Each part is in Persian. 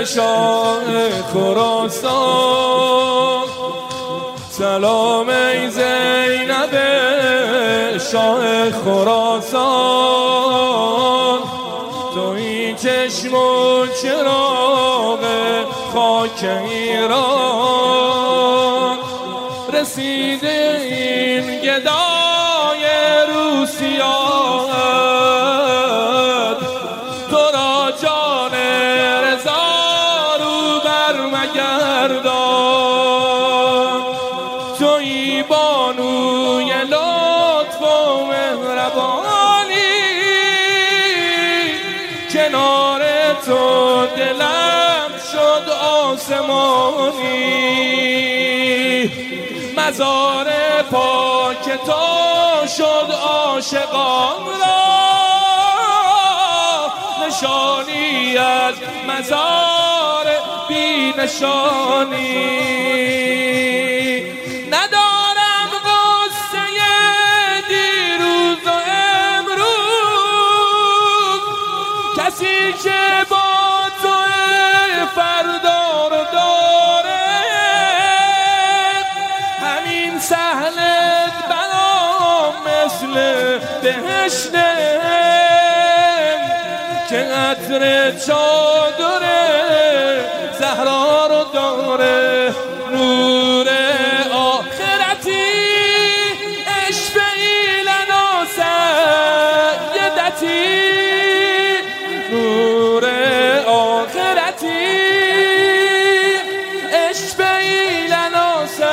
شاه خراسان، سلام ای زینب شاه خراسان. توی چشم و چراغ خاک ایران، رسیده این گدای روسیات. تو را جان رضا رو بر مگردان، توی بانوی لطف و مهربانی. کنار تو دلم شد آسمانی، مزار پاک تو شد عاشقان را نشانی از مزار بی نشانی. ندارم غصه دیروز و امروز، کسی که با تو فردا رو داره. همین سهلت برام مثل بهشته که عطر چادر زهرا رو داره. نور آخرتی اشفعی لنا سیدتی، نور آخرتی اشفعی لنا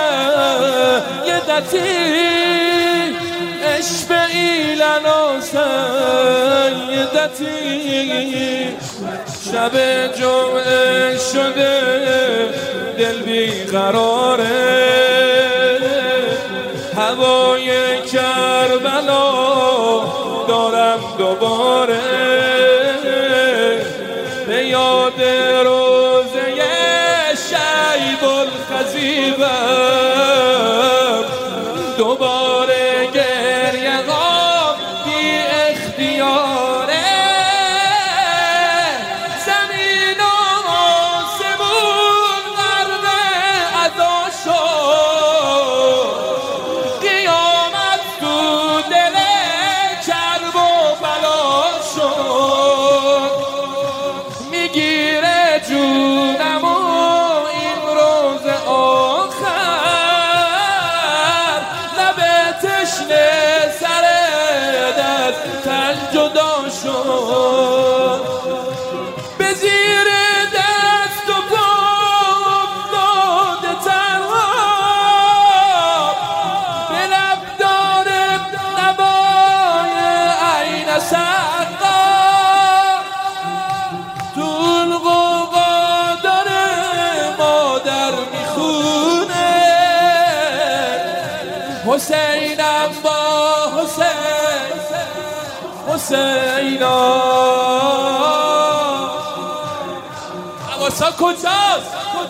سیدتی، اشفعی لنا سیدتی. شب جمعه شده دل بیقراره، هوای کربلا دارم دوباره. به یاد روزه شیب الخزیبم، دوباره گریه ها بی اختیاره. زمین و آسمون غرق عزا شد، قیامت تو دل کرب و بلا شد. میگیره جونم و این روز آخر، لب تشنه سرت از تن جدا شد. به زیر دست و پا افتاده تنها، به لب داره نوای عین سقا. طول قوقا داره مادر میخونه، حسینم با حسین، حسینا. حواسا کجاست؟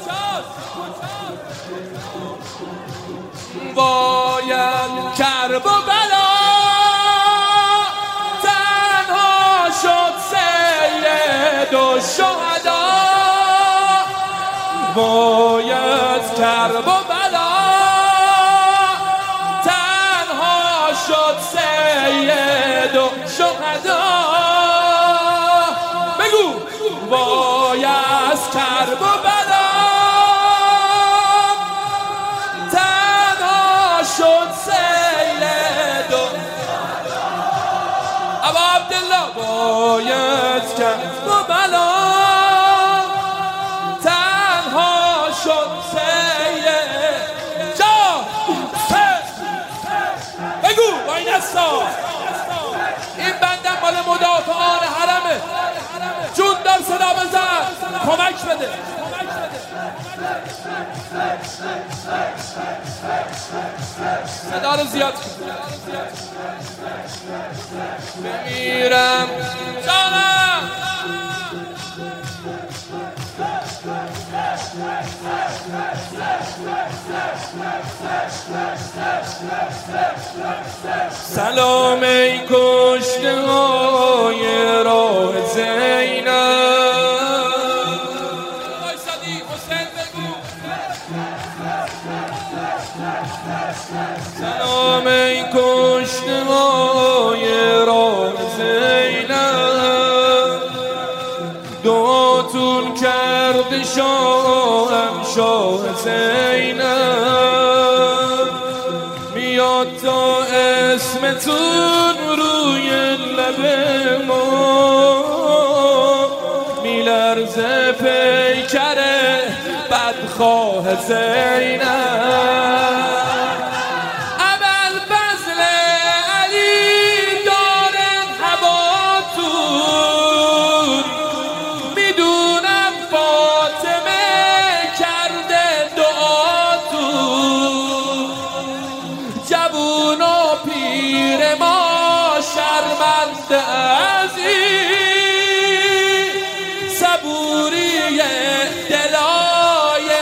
باید کرب و بلا تنها شد سید و شهدا. باید کرب و بلا تنها شد سید و شهدا. بگو باید کرب و بلا تنها شد سید و ابا عبدالله. باید کرب و بلا تنها شد سید جا. بگو با این استا این بندم مال مدافعان حرمه. جون دار صدا بزن، کمک بده. صدا رو زیاد کن. بمیرم جانم. سلام ای کشته های راه زینب، بود شاهم شاه زینب، میاد تا اسمتون روی لب ما، میلرزه پیکر بدخواه زینب. جوون و پیر ما شرمنده از این صبوری دلای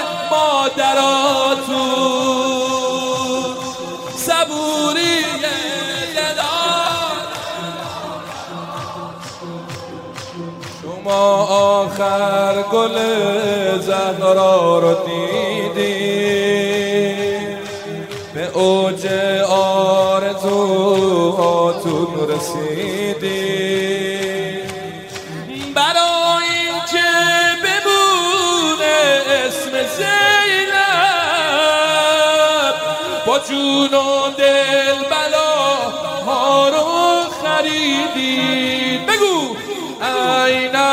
مادراتون، صبوری دلای. شما آخر گل زهرا رو دیدین، به اوج آرزوهاتون رسیدین، برای اینکه بمونه اسم زینب، با جون و دل بلاها رو خریدین. بگو عینب